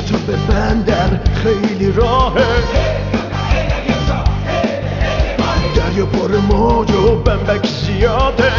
تو ببندر خیلی راهه، دریا پر موج و بمبک زیاده.